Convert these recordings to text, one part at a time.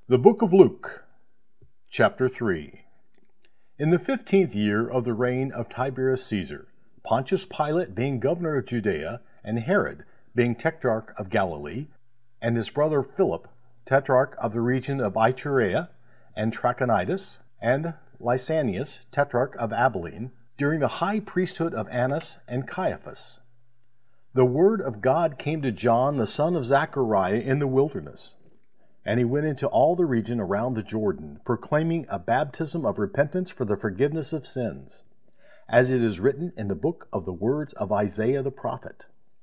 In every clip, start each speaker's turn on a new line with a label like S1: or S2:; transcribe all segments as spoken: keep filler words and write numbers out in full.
S1: The Book of Luke, Chapter three. In the fifteenth year of the reign of Tiberius Caesar, Pontius Pilate being governor of Judea, and Herod being tetrarch of Galilee, and his brother Philip, tetrarch of the region of Iturea and Trachonitis, and Lysanias, tetrarch of Abilene, during the high priesthood of Annas and Caiaphas, the word of God came to John the son of Zechariah in the wilderness. And he went into all the region around the Jordan, proclaiming a baptism of repentance for the forgiveness of sins, as it is written in the book of the words of Isaiah the prophet.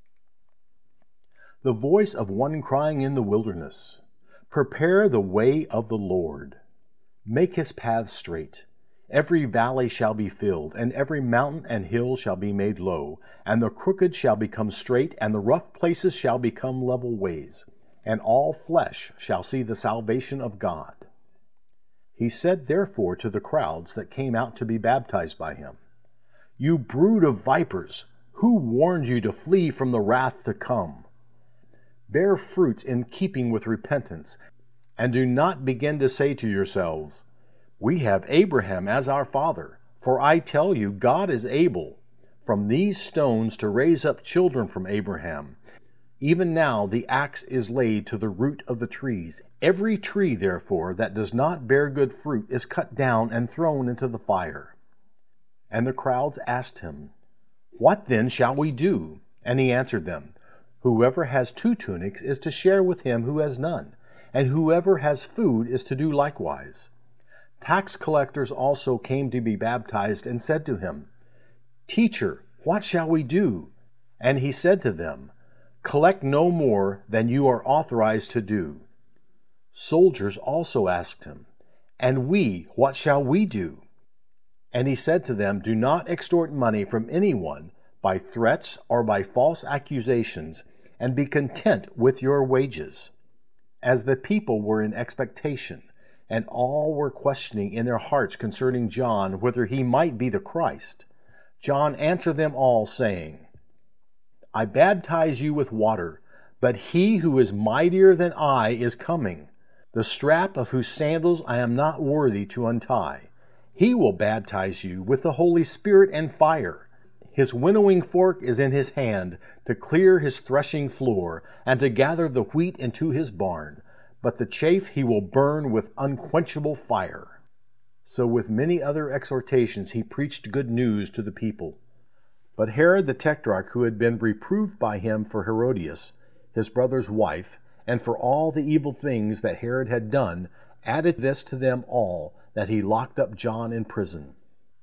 S1: The voice of one crying in the wilderness, "Prepare the way of the Lord. Make his paths straight. Every valley shall be filled, and every mountain and hill shall be made low, and the crooked shall become straight, and the rough places shall become level ways. And all flesh shall see the salvation of God." He said therefore to the crowds that came out to be baptized by him, "You brood of vipers, who warned you to flee from the wrath to come? Bear fruits in keeping with repentance, and do not begin to say to yourselves, 'We have Abraham as our father,' for I tell you, God is able from these stones to raise up children from Abraham. Even now the axe is laid to the root of the trees. Every tree, therefore, that does not bear good fruit is cut down and thrown into the fire." And the crowds asked him, "What then shall we do?" And he answered them, "Whoever has two tunics is to share with him who has none, and whoever has food is to do likewise." Tax collectors also came to be baptized and said to him, "Teacher, what shall we do?" And he said to them, "Collect no more than you are authorized to do." Soldiers also asked him, "And we, what shall we do?" And he said to them, "Do not extort money from anyone by threats or by false accusations, and be content with your wages." As the people were in expectation, and all were questioning in their hearts concerning John whether he might be the Christ, John answered them all, saying, "I baptize you with water, but he who is mightier than I is coming, the strap of whose sandals I am not worthy to untie. He will baptize you with the Holy Spirit and fire. His winnowing fork is in his hand to clear his threshing floor and to gather the wheat into his barn, but the chaff he will burn with unquenchable fire." So with many other exhortations he preached good news to the people. But Herod the tetrarch, who had been reproved by him for Herodias, his brother's wife, and for all the evil things that Herod had done, added this to them all, that he locked up John in prison.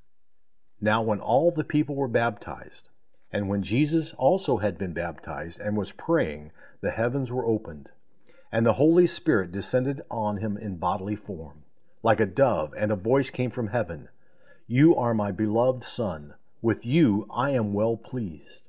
S1: Now when all the people were baptized, and when Jesus also had been baptized and was praying, the heavens were opened, and the Holy Spirit descended on him in bodily form, like a dove, and a voice came from heaven, "You are my beloved Son. With you I am well pleased."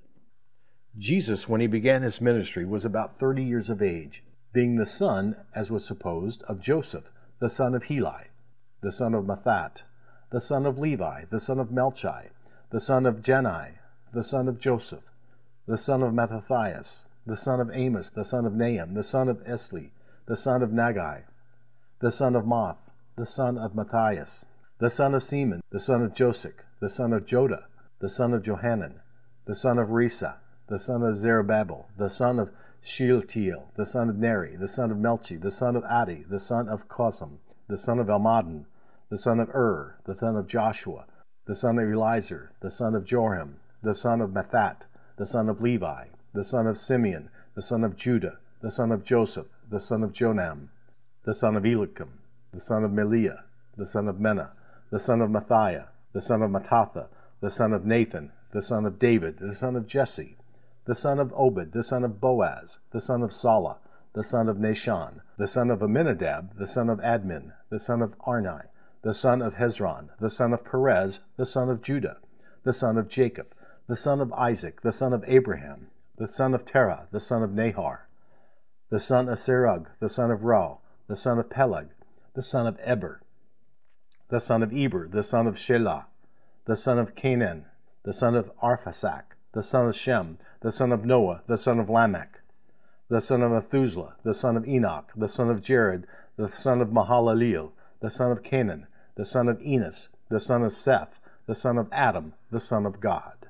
S1: Jesus, when he began his ministry, was about thirty years of age, being the son, as was supposed, of Joseph, the son of Heli, the son of Mathat, the son of Levi, the son of Melchi, the son of Jani, the son of Joseph, the son of Mattathias, the son of Amos, the son of Nahum, the son of Esli, the son of Nagai, the son of Math, the son of Matthias, the son of Semen, the son of Josech, the son of Joda, the son of Johanan, the son of Risa, the son of Zerubbabel, the son of Shealtiel, the son of Neri, the son of Melchi, the son of Addi, the son of Cosam, the son of Almadon, the son of Ur, the son of Joshua, the son of Eliezer, the son of Joram, the son of Mathat, the son of Levi, the son of Simeon, the son of Judah, the son of Joseph, the son of Jonam, the son of Eliakim, the son of Meliah, the son of Menah, the son of Mathiah, the son of Mattatha, the son of Nathan, the son of David, the son of Jesse, the son of Obed, the son of Boaz, the son of Salah, the son of Nashon, the son of Amminadab, the son of Admin, the son of Arni, the son of Hezron, the son of Perez, the son of Judah, the son of Jacob, the son of Isaac, the son of Abraham, the son of Terah, the son of Nahor, the son of Serug, the son of Rau, the son of Peleg, the son of Eber, the son of Eber, the son of Shelah, the son of Canaan, the son of Arphaxad, the son of Shem, the son of Noah, the son of Lamech, the son of Methuselah, the son of Enoch, the son of Jared, the son of Mahalaleel, the son of Canaan, the son of Enos, the son of Seth, the son of Adam, the son of God.